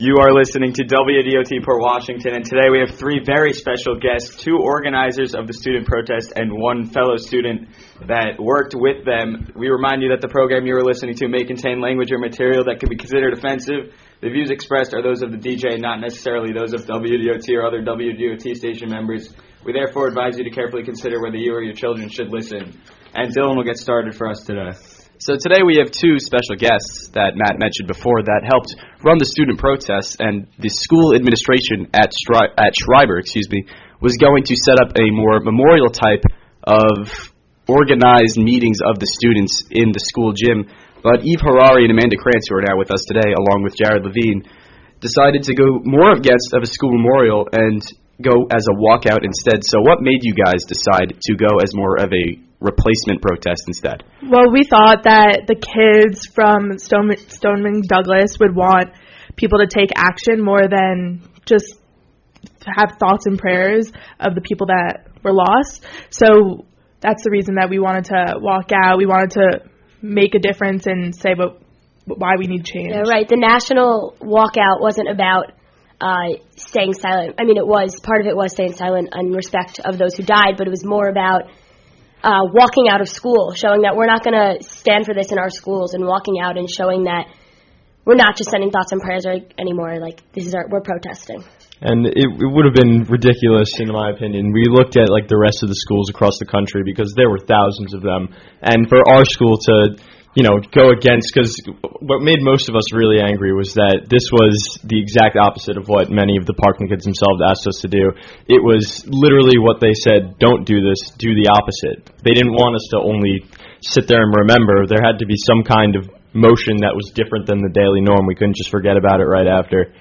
You are listening to WDOT Port Washington, and today we have three very special guests, two organizers of the student protest and one fellow student that worked with them. We remind you that the program you are listening to may contain language or material that could be considered offensive. The views expressed are those of the DJ, not necessarily those of WDOT or other WDOT station members. We therefore advise you to carefully consider whether you or your children should listen. And Dylan will get started for us today. So today we have two special guests that Matt mentioned before that helped run the student protests, and the school administration at Schreiber, was going to set up a more memorial type of organized meetings of the students in the school gym. But Eve Harari and Amanda Krantz, who are now with us today, along with Jared Levine, decided to go more against of a school memorial and go as a walkout instead. So what made you guys decide to go as more of a replacement protest instead? Well, we thought that the kids from Stoneman Douglas would want people to take action more than just have thoughts and prayers of the people that were lost. So that's the reason that we wanted to walk out. We wanted to make a difference and say why we need change. Yeah, right. The national walkout wasn't about staying silent. I mean, part of it was staying silent in respect of those who died, but it was more about walking out of school, showing that we're not going to stand for this in our schools, and walking out and showing that we're not just sending thoughts and prayers anymore. Like, we're protesting. And it would have been ridiculous, in my opinion. We looked at the rest of the schools across the country because there were thousands of them, and for our school to go against, because what made most of us really angry was that this was the exact opposite of what many of the Parkland kids themselves asked us to do. It was literally what they said: don't do this, do the opposite. They didn't want us to only sit there and remember. There had to be some kind of motion that was different than the daily norm. We couldn't just forget about it right after.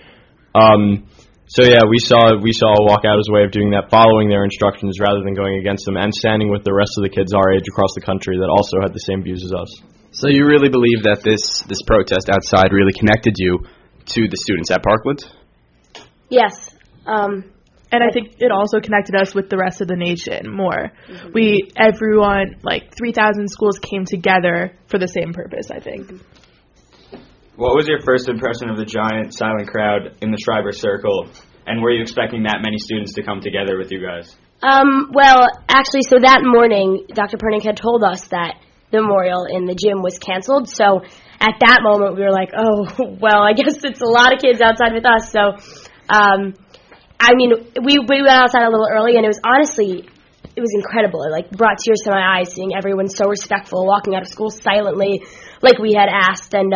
So yeah, we saw a walkout as a way of doing that, following their instructions rather than going against them, and standing with the rest of the kids our age across the country that also had the same views as us. So you really believe that this protest outside really connected you to the students at Parkland? Yes. And I think it also connected us with the rest of the nation more. Mm-hmm. Everyone, 3,000 schools came together for the same purpose, I think. What was your first impression of the giant silent crowd in the Schreiber Circle, and were you expecting that many students to come together with you guys? Well, actually, so that morning, Dr. Pernick had told us that the memorial in the gym was canceled. So at that moment, we were like, oh, well, I guess it's a lot of kids outside with us. So, we went outside a little early, and it was incredible. It brought tears to my eyes, seeing everyone so respectful, walking out of school silently like we had asked. And,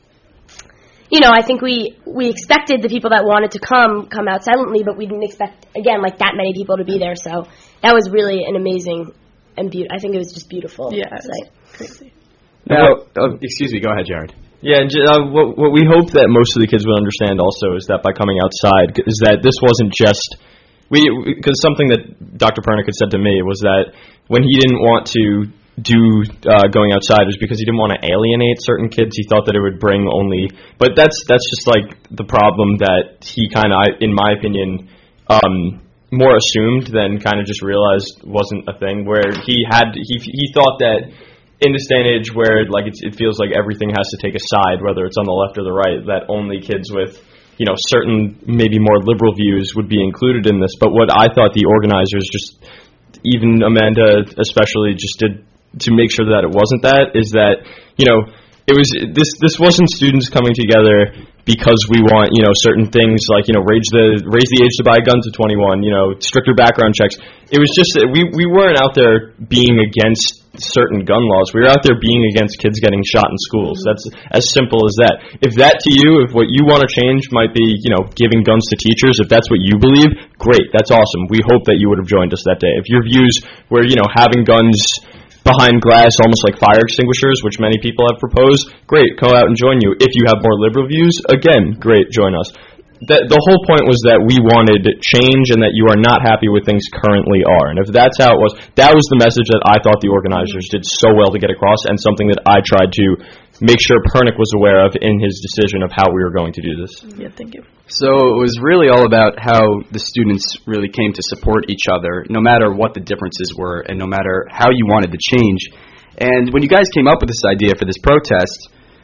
I think we expected the people that wanted to come out silently, but we didn't expect, again, that many people to be there. So that was really an amazing and I think it was just beautiful. Yeah, crazy. Now, excuse me, go ahead, Jared. Yeah, and what we hope that most of the kids will understand also is that by coming outside, is that this wasn't just because something that Dr. Pernick had said to me was that when he didn't want to do going outside was because he didn't want to alienate certain kids. He thought that it would bring only, but that's just the problem that he kind of, in my opinion, more assumed than kind of just realized wasn't a thing, where he thought that in this day and age where it feels like everything has to take a side, whether it's on the left or the right, that only kids with certain maybe more liberal views would be included in this. But what I thought the organizers, just even Amanda especially, just did to make sure that it wasn't that, is that it was this wasn't students coming together because we want certain things raise the age to buy a gun to 21, stricter background checks. It was just that we weren't out there being against certain gun laws. We were out there being against kids getting shot in schools. That's as simple as that. If that to you, if what you want to change might be giving guns to teachers, if that's what you believe, great, that's awesome. We hope that you would have joined us that day. If your views were having guns behind glass, almost like fire extinguishers, which many people have proposed, great, go out and join you. If you have more liberal views, again, great, join us. The whole point was that we wanted change and that you are not happy with things currently are. And if that's how it was, that was the message that I thought the organizers did so well to get across, and something that I tried to make sure Pernick was aware of in his decision of how we were going to do this. Yeah, thank you. So it was really all about how the students really came to support each other, no matter what the differences were and no matter how you wanted to change. And when you guys came up with this idea for this protest,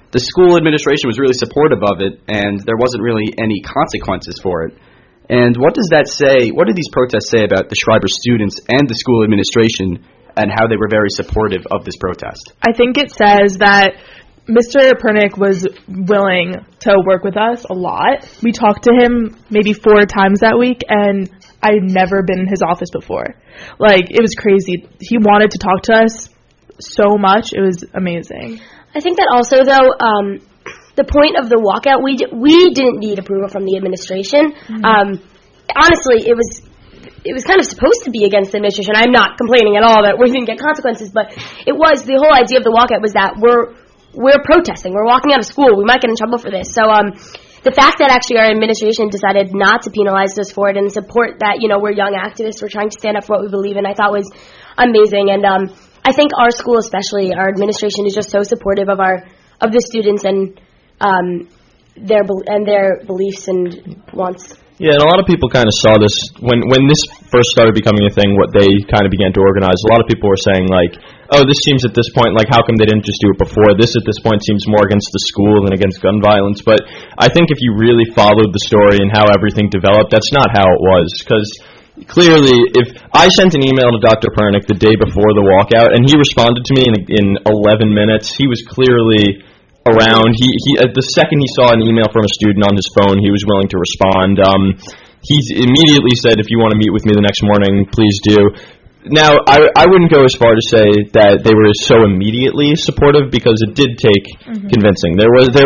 the school administration was really supportive of it, and there wasn't really any consequences for it. And what does that say? What do these protests say about the Schreiber students and the school administration and how they were very supportive of this protest? I think it says that Mr. Pernick was willing to work with us a lot. We talked to him maybe 4 times that week, and I'd never been in his office before. Like, it was crazy. He wanted to talk to us so much. It was amazing. I think that also, though, the point of the walkout, we didn't need approval from the administration. Honestly, it was kind of supposed to be against the administration. I'm not complaining at all that we didn't get consequences, but it was, the whole idea of the walkout was that we're protesting. We're walking out of school. We might get in trouble for this. So the fact that actually our administration decided not to penalize us for it and support that, we're young activists, we're trying to stand up for what we believe in, I thought was amazing. And I think our school, especially our administration, is just so supportive of the students and their beliefs and wants. Yeah, and a lot of people kind of saw this when this first started becoming a thing, what they kind of began to organize. A lot of people were saying, like, oh, this seems at this point, like, how come they didn't just do it before? This at this point seems more against the school than against gun violence. But I think if you really followed the story and how everything developed, that's not how it was. Because clearly, if I sent an email to Dr. Pernick the day before the walkout, and he responded to me in 11 minutes, he was clearly around. He at the second he saw an email from a student on his phone, he was willing to respond. He immediately said, if you want to meet with me the next morning, please do. Now, I wouldn't go as far to say that they were so immediately supportive, because it did take convincing. There was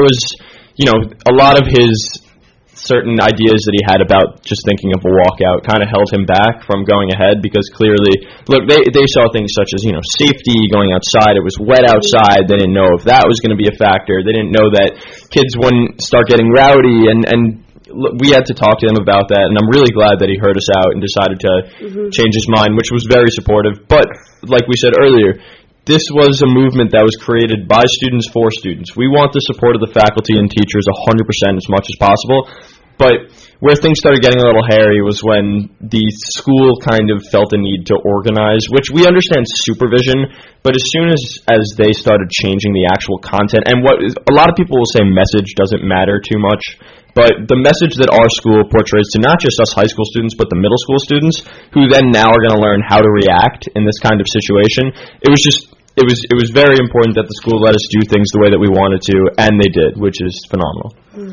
a lot of his certain ideas that he had about just thinking of a walkout kind of held him back from going ahead, because clearly, look, they saw things such as, safety, going outside. It was wet outside. They didn't know if that was going to be a factor. They didn't know that kids wouldn't start getting rowdy, and we had to talk to him about that, and I'm really glad that he heard us out and decided to change his mind, which was very supportive. But like we said earlier, this was a movement that was created by students for students. We want the support of the faculty and teachers 100% as much as possible. But where things started getting a little hairy was when the school kind of felt a need to organize, which we understand supervision, but as soon as they started changing the actual content, and what a lot of people will say message doesn't matter too much, but the message that our school portrays to not just us high school students, but the middle school students, who then now are going to learn how to react in this kind of situation, it was very important that the school let us do things the way that we wanted to, and they did, which is phenomenal.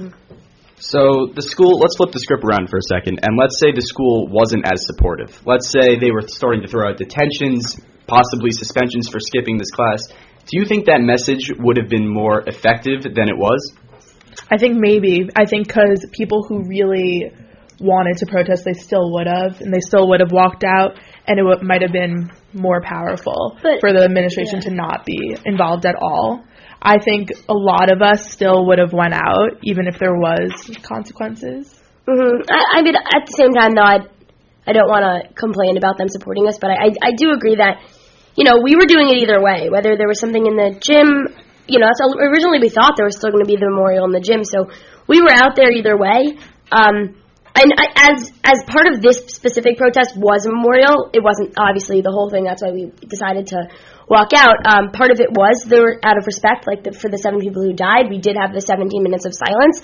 So the school, let's flip the script around for a second, and let's say the school wasn't as supportive. Let's say they were starting to throw out detentions, possibly suspensions for skipping this class. Do you think that message would have been more effective than it was? I think maybe. I think because people who really wanted to protest, they still would have, and they still would have walked out, and it might have been more powerful for the administration to not be involved at all. I think a lot of us still would have went out, even if there was consequences. I mean, at the same time, though, I don't want to complain about them supporting us, but I do agree that, we were doing it either way, whether there was something in the gym. So originally we thought there was still going to be the memorial in the gym, so we were out there either way. And as part of this specific protest was a memorial, it wasn't obviously the whole thing. That's why we decided to walk out. Part of it was out of respect, for the 7 people who died. We did have the 17 minutes of silence.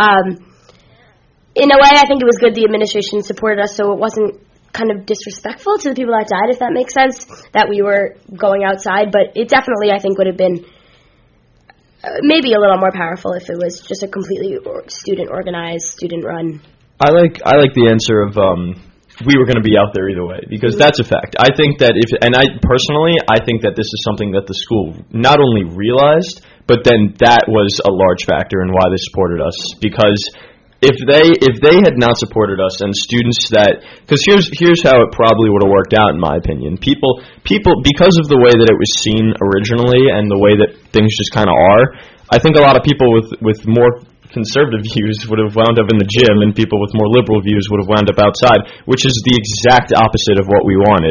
In a way, I think it was good the administration supported us, so it wasn't kind of disrespectful to the people that died, if that makes sense, that we were going outside. But it definitely, I think, would have been maybe a little more powerful if it was just a completely student-organized, student-run. I like the answer of we were going to be out there either way, because that's a fact. I think that I think that this is something that the school not only realized, but then that was a large factor in why they supported us. Because if they had not supported us, and students because here's how it probably would have worked out, in my opinion. People because of the way that it was seen originally and the way that things just kind of are, I think a lot of people with more conservative views would have wound up in the gym, and people with more liberal views would have wound up outside, which is the exact opposite of what we wanted.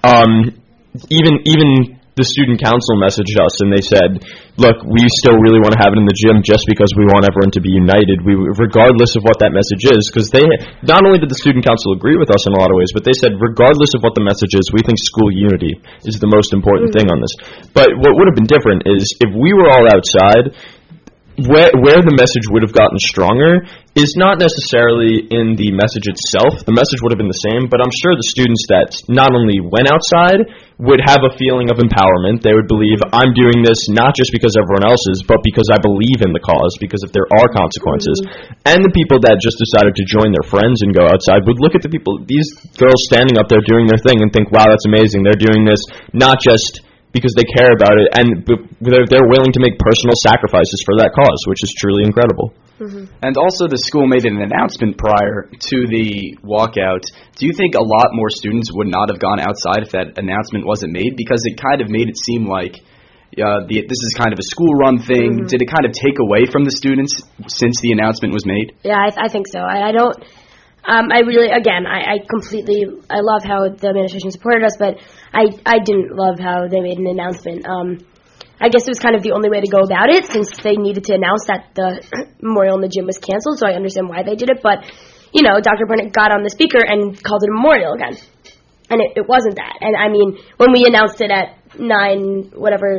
Even the student council messaged us, and they said, look, we still really want to have it in the gym just because we want everyone to be united, regardless of what that message is, because not only did the student council agree with us in a lot of ways, but they said, regardless of what the message is, we think school unity is the most important thing on this. But what would have been different is if we were all outside, where the message would have gotten stronger is not necessarily in the message itself. The message would have been the same, but I'm sure the students that not only went outside would have a feeling of empowerment. They would believe, I'm doing this not just because everyone else is, but because I believe in the cause, because if there are consequences. And the people that just decided to join their friends and go outside would look at the people, these girls standing up there doing their thing, and think, wow, that's amazing. They're doing this not just because they care about it, and they're willing to make personal sacrifices for that cause, which is truly incredible. And also the school made an announcement prior to the walkout. Do you think a lot more students would not have gone outside if that announcement wasn't made? Because it kind of made it seem like this is kind of a school-run thing. Did it kind of take away from the students since the announcement was made? Yeah, I think so. I don't... I really, again, I completely, I love how the administration supported us, but I didn't love how they made an announcement. I guess it was kind of the only way to go about it, since they needed to announce that the memorial in the gym was canceled, so I understand why they did it, but, you know, Dr. Burnett got on the speaker and called it a memorial again. And it wasn't that. And, I mean, when we announced it at 9:52,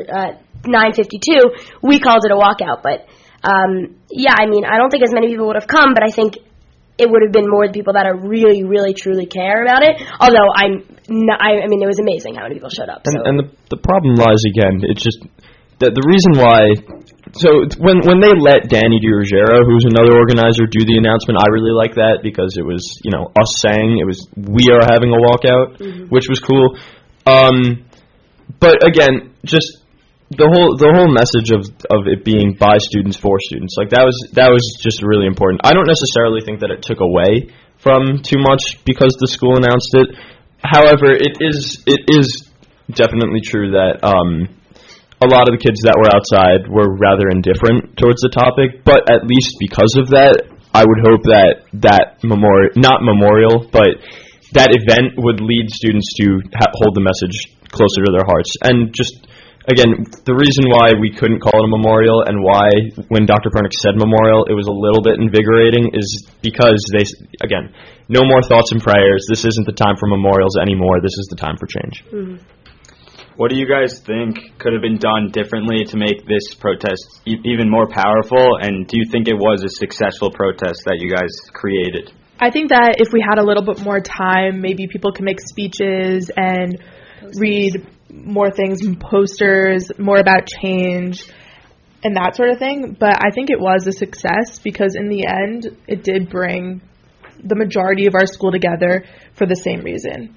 we called it a walkout, but, yeah, I mean, I don't think as many people would have come, but I think it would have been more the people that are really, really, truly care about it. Although I mean, it was amazing how many people showed up. And the problem lies again. It's just the reason why. So when they let Danny DiRuggiero, who's another organizer, do the announcement, I really like that because it was, you know, us saying it was we are having a walkout, which was cool. But again, just the whole message of it being by students for students, like that was just really important. I don't necessarily think that it took away from too much because the school announced it. However, it is definitely true that a lot of the kids that were outside were rather indifferent towards the topic, but at least because of that, I would hope that not memorial, but that event would lead students to hold the message closer to their hearts. And just again, the reason why we couldn't call it a memorial and why when Dr. Pernick said memorial it was a little bit invigorating is because again, no more thoughts and prayers. This isn't the time for memorials anymore. This is the time for change. What do you guys think could have been done differently to make this protest even more powerful? And do you think it was a successful protest that you guys created? I think that if we had a little bit more time, maybe people could make speeches and read more things, posters, more about change and that sort of thing. But I think it was a success because in the end, it did bring the majority of our school together for the same reason.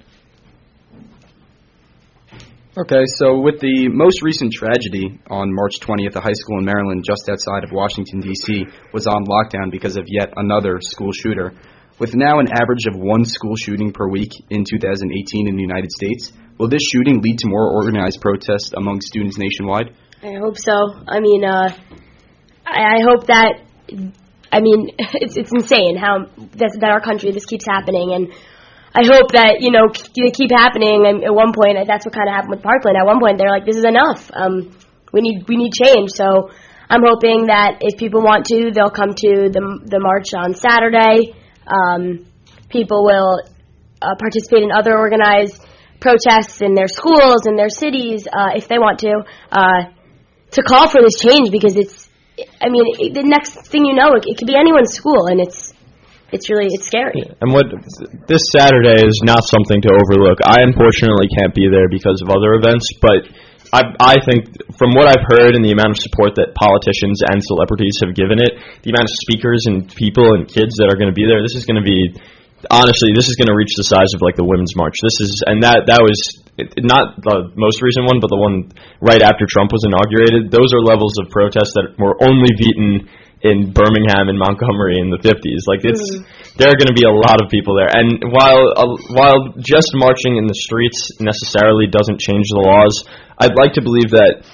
Okay, so with the most recent tragedy on March 20th, a high school in Maryland just outside of Washington, D.C. was on lockdown because of yet another school shooter. With now an average of one school shooting per week in 2018 in the United States, will this shooting lead to more organized protests among students nationwide? I hope so. I mean, I hope that, I mean, it's insane how that our country, this keeps happening, and I hope that, you know, they keep happening, and at one point, that's what kind of happened with Parkland. At one point, they're like, this is enough. We need change, so I'm hoping that if people want to, they'll come to the march on Saturday. People will participate in other organized protests in their schools, in their cities, if they want to call for this change, because it's, I mean, the next thing you know, it could be anyone's school, and it's scary. And what this Saturday is not something to overlook. I unfortunately can't be there because of other events, but I think from what I've heard and the amount of support that politicians and celebrities have given it, the amount of speakers and people and kids that are going to be there, this is going to be, honestly, this is going to reach the size of like the Women's March. That was not the most recent one, but the one right after Trump was inaugurated. Those are levels of protest that were only beaten in Birmingham and Montgomery in the 50s. Like there are going to be a lot of people there. And while just marching in the streets necessarily doesn't change the laws, I'd like to believe that,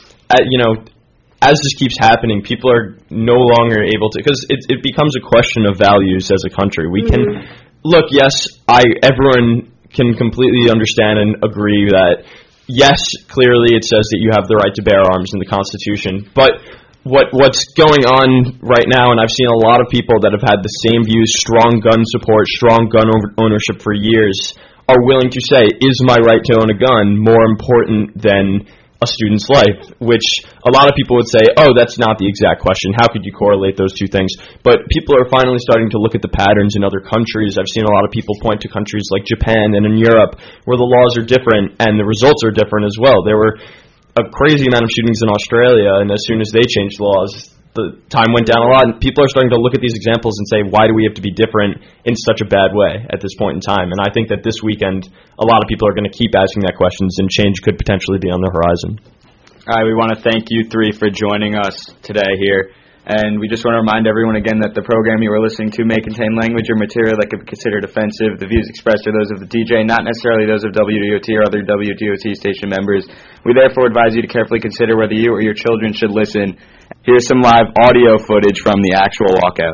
as this keeps happening, people are no longer able to, because it becomes a question of values as a country. We can look, yes, everyone can completely understand and agree that, yes, clearly it says that you have the right to bear arms in the Constitution, but what's going on right now, and I've seen a lot of people that have had the same views, strong gun support, strong gun ownership for years, are willing to say, is my right to own a gun more important than a student's life, which a lot of people would say, oh, that's not the exact question. How could you correlate those two things? But people are finally starting to look at the patterns in other countries. I've seen a lot of people point to countries like Japan and in Europe where the laws are different and the results are different as well. There were a crazy amount of shootings in Australia, and as soon as they changed laws, the time went down a lot, and people are starting to look at these examples and say, why do we have to be different in such a bad way at this point in time? And I think that this weekend, a lot of people are going to keep asking that questions, and change could potentially be on the horizon. All right, we want to thank you three for joining us today here. And we just want to remind everyone again that the program you are listening to may contain language or material that could be considered offensive. The views expressed are those of the DJ, not necessarily those of WDOT or other WDOT station members. We therefore advise you to carefully consider whether you or your children should listen. Here's some live audio footage from the actual walkout.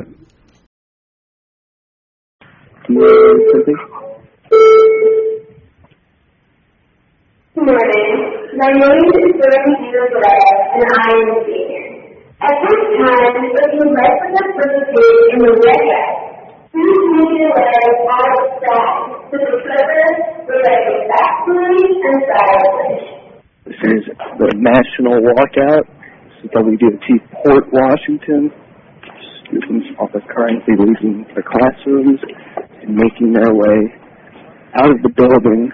Good morning. My name is Dorothy Gray, and I am a senior. At this time, if you would like to participate in the red dress, please make your way out of sight to the slippers related respectfully and silently. This is the national walkout. This is WDOT Port Washington. Students are currently leaving the classrooms and making their way out of the building.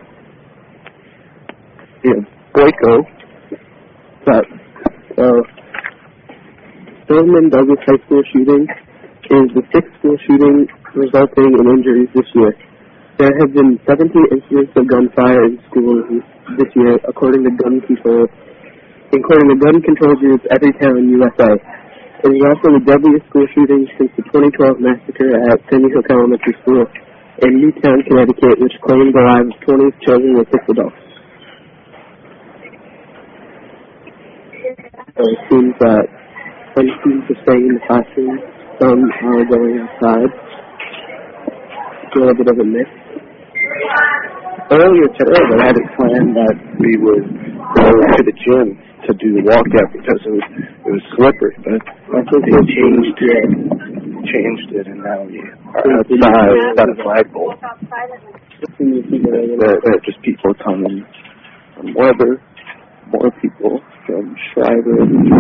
In Boyko, but Stoneman Douglas High School shooting is the sixth school shooting resulting in injuries this year. There have been 17 incidents of gunfire in schools this year, according to gun control group Everytown USA. It is also the deadliest school shooting since the 2012 massacre at Sandy Hook Elementary School in Newtown, Connecticut, which claimed the lives of 20 children and 6 adults. It seems that some students are staying in the classroom, some are going outside. It's a little bit of a mix. Earlier today, I had it planned that we would go to the gym to do the walkout because it was slippery, but I think they changed it, and now we are outside without a flagpole. There are just people coming from Weber, more people from Schreiber,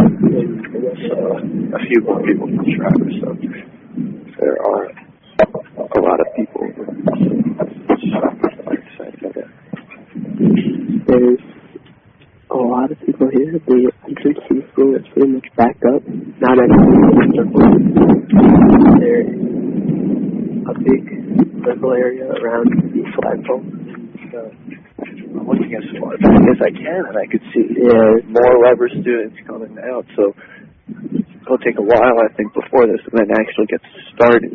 a few more people from Schreiber, so there are a lot of people. There's a lot of people here. The entrance to the school is pretty much backed up. Not everyone is There's a big circle area around the flagpole. I'm looking as far back as I can, and I could see more Weber students coming out. So it'll take a while, I think, before this event actually gets started.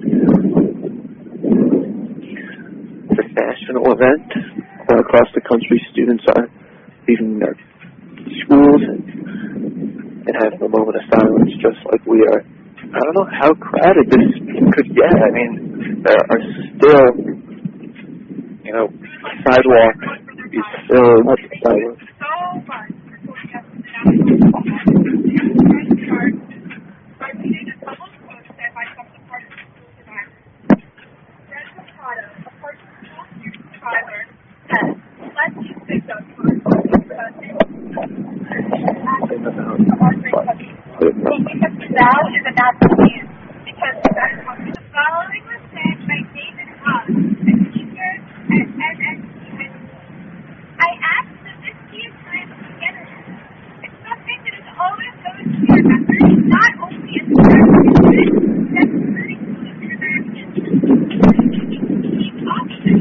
It's a national event. All across the country, students are leaving their schools and having a moment of silence, just like we are. I don't know how crowded this could get. I mean, there are still, sidewalks. Is still much silent. Following was said by David Hogg, a teacher at NSU. I ask that this be a time of togetherness. It's something that is always going to be remembered, not only as a part of the students, but as learning to interactions and keep options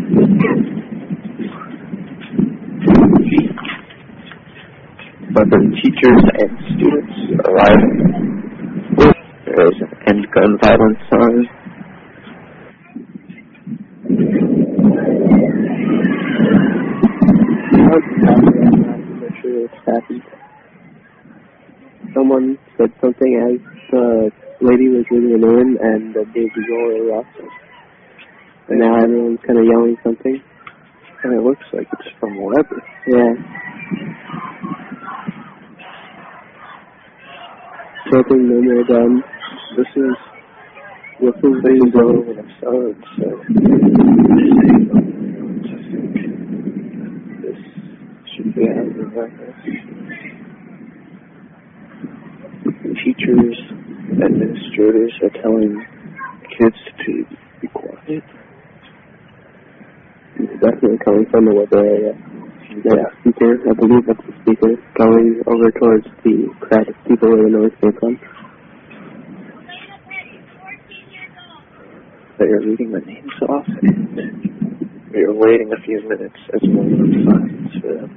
But the teachers and students arriving. There is an end gun violence sign. Someone said something as the lady was leaving the room, and the big roar erupted. And now everyone's kind of yelling something. And it looks like it's from Weber. Yeah. Chanting no more guns. This is the zone of silence, so this should be out of the teachers, administrators are telling kids to be quiet. It's definitely coming from the weather area. The speaker, I believe that's the speaker, going over towards the crowd of people where the noise came from. They are reading the names off, and we are waiting a few minutes as one of them signs for them.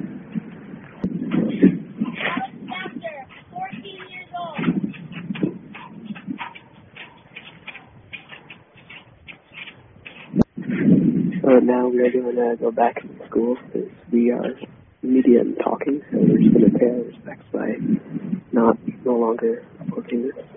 Now we are going to go back to the school because we are media and talking, so we're just going to pay our respects by no longer reporting this.